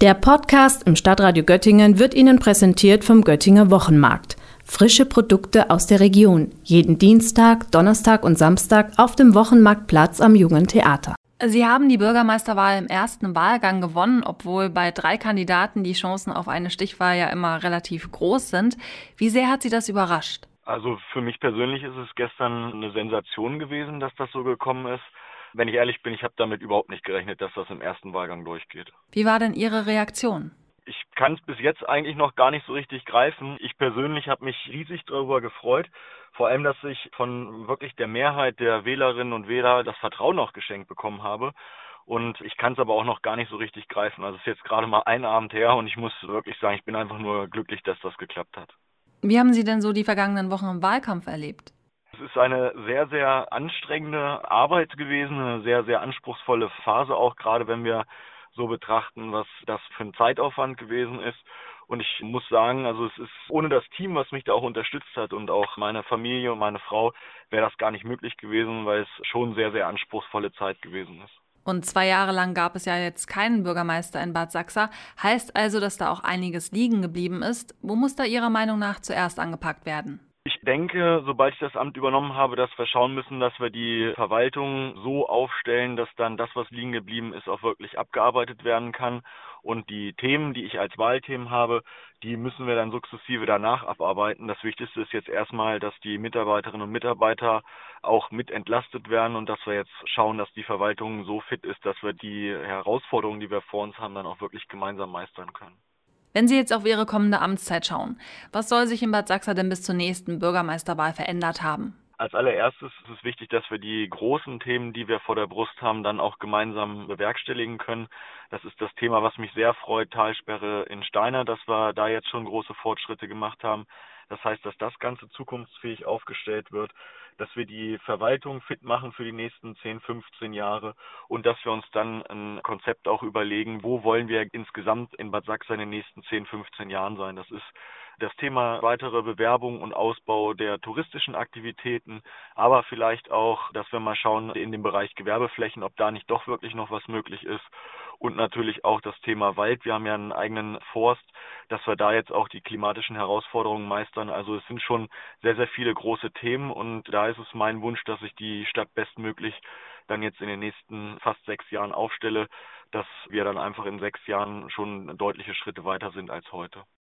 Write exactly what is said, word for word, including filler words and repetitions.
Der Podcast im Stadtradio Göttingen wird Ihnen präsentiert vom Göttinger Wochenmarkt. Frische Produkte aus der Region. Jeden Dienstag, Donnerstag und Samstag auf dem Wochenmarktplatz am Jungen Theater. Sie haben die Bürgermeisterwahl im ersten Wahlgang gewonnen, obwohl bei drei Kandidaten die Chancen auf eine Stichwahl ja immer relativ groß sind. Wie sehr hat Sie das überrascht? Also für mich persönlich ist es gestern eine Sensation gewesen, dass das so gekommen ist. Wenn ich ehrlich bin, ich habe damit überhaupt nicht gerechnet, dass das im ersten Wahlgang durchgeht. Wie war denn Ihre Reaktion? Ich kann es bis jetzt eigentlich noch gar nicht so richtig greifen. Ich persönlich habe mich riesig darüber gefreut. Vor allem, dass ich von wirklich der Mehrheit der Wählerinnen und Wähler das Vertrauen auch geschenkt bekommen habe. Und ich kann es aber auch noch gar nicht so richtig greifen. Also es ist jetzt gerade mal ein Abend her und ich muss wirklich sagen, ich bin einfach nur glücklich, dass das geklappt hat. Wie haben Sie denn so die vergangenen Wochen im Wahlkampf erlebt? Es ist eine sehr, sehr anstrengende Arbeit gewesen, eine sehr, sehr anspruchsvolle Phase, auch gerade wenn wir so betrachten, was das für ein Zeitaufwand gewesen ist. Und ich muss sagen, also es ist ohne das Team, was mich da auch unterstützt hat und auch meine Familie und meine Frau, wäre das gar nicht möglich gewesen, weil es schon sehr, sehr anspruchsvolle Zeit gewesen ist. Und zwei Jahre lang gab es ja jetzt keinen Bürgermeister in Bad Sachsa. Heißt also, dass da auch einiges liegen geblieben ist. Wo muss da Ihrer Meinung nach zuerst angepackt werden? Ich denke, sobald ich das Amt übernommen habe, dass wir schauen müssen, dass wir die Verwaltung so aufstellen, dass dann das, was liegen geblieben ist, auch wirklich abgearbeitet werden kann. Und die Themen, die ich als Wahlthemen habe, die müssen wir dann sukzessive danach abarbeiten. Das Wichtigste ist jetzt erstmal, dass die Mitarbeiterinnen und Mitarbeiter auch mit entlastet werden und dass wir jetzt schauen, dass die Verwaltung so fit ist, dass wir die Herausforderungen, die wir vor uns haben, dann auch wirklich gemeinsam meistern können. Wenn Sie jetzt auf Ihre kommende Amtszeit schauen, was soll sich in Bad Sachsa denn bis zur nächsten Bürgermeisterwahl verändert haben? Als allererstes ist es wichtig, dass wir die großen Themen, die wir vor der Brust haben, dann auch gemeinsam bewerkstelligen können. Das ist das Thema, was mich sehr freut, Talsperre in Steinert, dass wir da jetzt schon große Fortschritte gemacht haben. Das heißt, dass das Ganze zukunftsfähig aufgestellt wird, dass wir die Verwaltung fit machen für die nächsten zehn, fünfzehn Jahre und dass wir uns dann ein Konzept auch überlegen, wo wollen wir insgesamt in Bad Sachsa in den nächsten zehn, fünfzehn Jahren sein. Das ist das Thema weitere Bewerbung und Ausbau der touristischen Aktivitäten, aber vielleicht auch, dass wir mal schauen in dem Bereich Gewerbeflächen, ob da nicht doch wirklich noch was möglich ist. Und natürlich auch das Thema Wald. Wir haben ja einen eigenen Forst, dass wir da jetzt auch die klimatischen Herausforderungen meistern. Also es sind schon sehr, sehr viele große Themen und da ist es mein Wunsch, dass ich die Stadt bestmöglich dann jetzt in den nächsten fast sechs Jahren aufstelle, dass wir dann einfach in sechs Jahren schon deutliche Schritte weiter sind als heute.